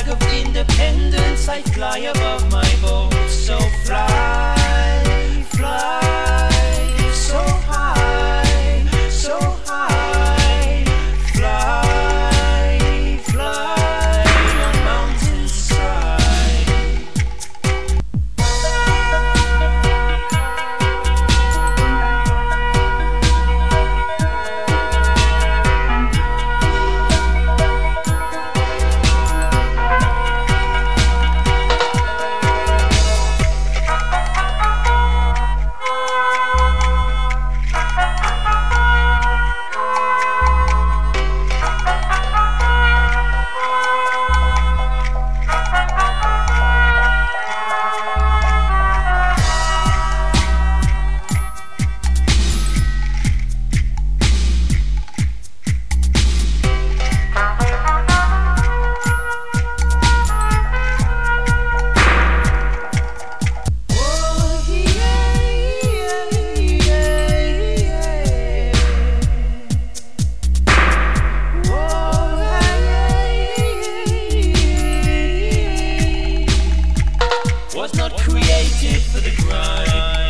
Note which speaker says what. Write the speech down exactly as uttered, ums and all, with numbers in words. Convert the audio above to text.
Speaker 1: flag of independence, I fly above my boat. So fly, fly, so high, so high, fly, fly on mountainside. Was not created for the grind.